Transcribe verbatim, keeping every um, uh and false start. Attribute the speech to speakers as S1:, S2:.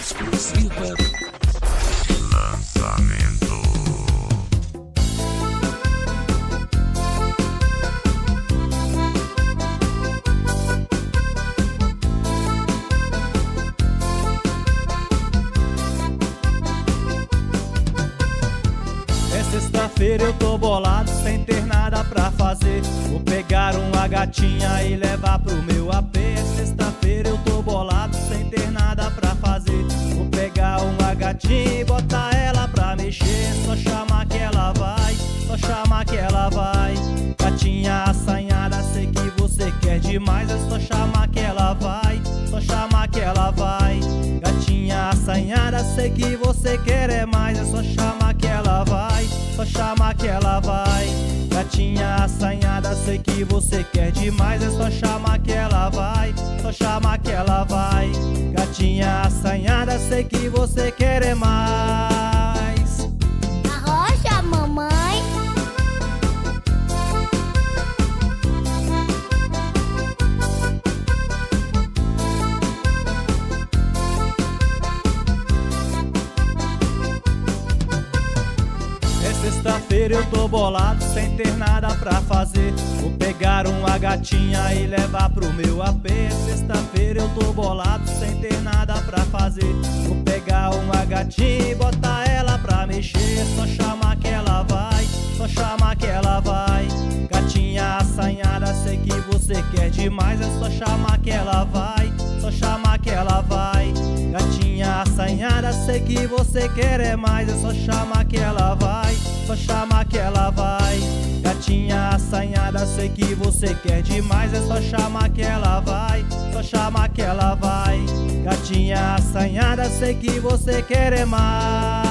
S1: Exclusiva.
S2: Lançamento.
S3: É sexta-feira, eu tô bolado, sem ter nada pra fazer. Vou pegar uma gatinha e levar pro meu A P. É sexta-feira, eu tô bolado, sem ter nada pra fazer. Vou pegar uma gatinha e botar ela pra mexer. Só chamar que ela vai, só chamar que ela vai. Gatinha assanhada, sei que você quer demais. É só chamar que ela vai, só chamar que ela vai. Gatinha assanhada, sei que você quer é mais. É só chamar que ela vai, só chamar que ela vai. Gatinha assanhada, sei que você quer demais. É só chamar que ela vai, só chamar que ela vai. Gatinha assanhada, sei que você quer é mais.
S4: Arrocha, mamãe.
S3: Sexta-feira eu tô bolado, sem ter nada pra fazer. Vou pegar uma gatinha e levar pro meu A P. Sexta-feira eu tô bolado, sem ter nada pra fazer. Vou pegar uma gatinha e botar ela pra mexer. Só chamar que ela vai, só chamar que ela vai. Gatinha assanhada, sei que você quer demais. É só chamar que ela vai, só chamar que ela vai. Gatinha assanhada, sei que você quer é mais. É só chamar que ela vai, só chamar que ela vai. Gatinha assanhada, sei que você quer demais. É só chamar que ela vai, só chamar que ela vai. Gatinha assanhada, sei que você quer é mais.